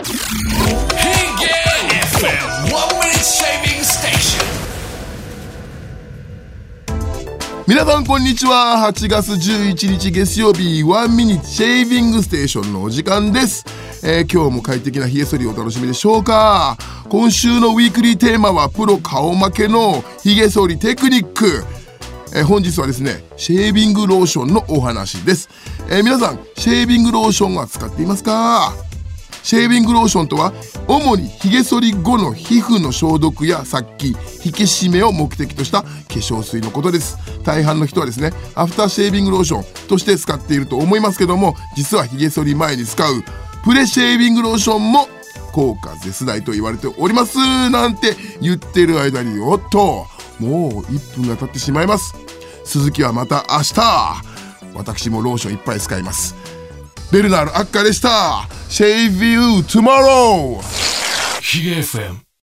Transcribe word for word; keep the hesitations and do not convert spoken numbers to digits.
エフエム One Minute Shaving Station。 皆さんこんにちは。はちがつじゅういちにち月曜日、ワンミニットシェービングステーションのお時間です。えー、今日も快適な髭剃りをお楽しみでしょうか。今週のウィークリーテーマはプロ顔負けの髭剃りテクニック。えー、本日はですね、シェービングローションのお話です。えー、皆さんシェービングローションは使っていますか？シェービングローションとは主に髭剃り後の皮膚の消毒や殺菌、引き締めを目的とした化粧水のことです。大半の人はですね、アフターシェービングローションとして使っていると思いますけども、実は髭剃り前に使うプレシェービングローションも効果絶大と言われておりますなんて言ってる間に、おっともういっぷんが経ってしまいます。続きはまた明日。私もローションいっぱい使います。ベルナールアッカーでした。Shave you tomorrow。 ヒゲ エフエム